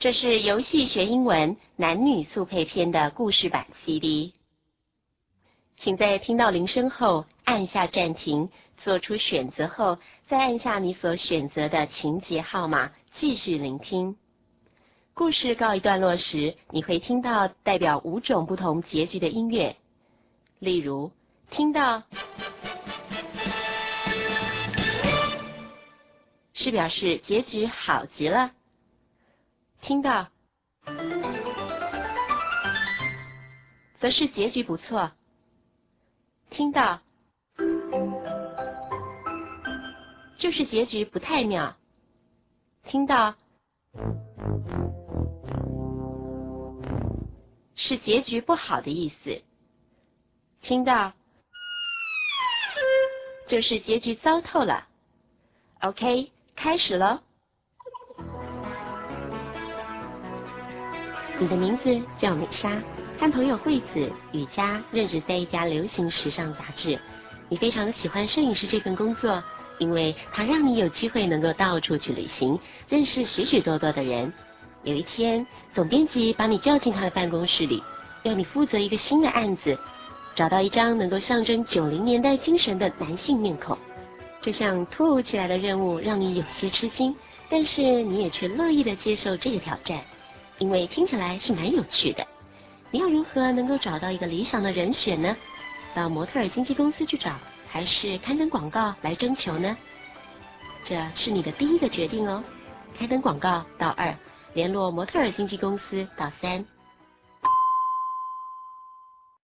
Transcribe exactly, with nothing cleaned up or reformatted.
这是游戏学英文男女速配篇的故事版 C D。请在听到铃声后按下暂停，做出选择后，再按下你所选择的情节号码，继续聆听。故事告一段落时，你会听到代表五种不同结局的音乐，例如听到是表示结局好极了，听到则是结局不错，听到就是结局不太妙，听到是结局不好的意思，听到就是结局糟透了。 OK， 开始咯。你的名字叫美莎，和朋友惠子、雨佳任职在一家流行时尚杂志。你非常喜欢摄影师这份工作，因为它让你有机会能够到处去旅行，认识许许多多的人。有一天，总编辑把你叫进他的办公室里，要你负责一个新的案子，找到一张能够象征九零年代精神的男性面孔。这项突如其来的任务让你有些吃惊，但是你也却乐意的接受这个挑战，因为听起来是蛮有趣的。你要如何能够找到一个理想的人选呢？到模特儿经纪公司去找，还是刊登广告来征求呢？这是你的第一个决定哦。刊登广告到二，联络模特儿经纪公司到三。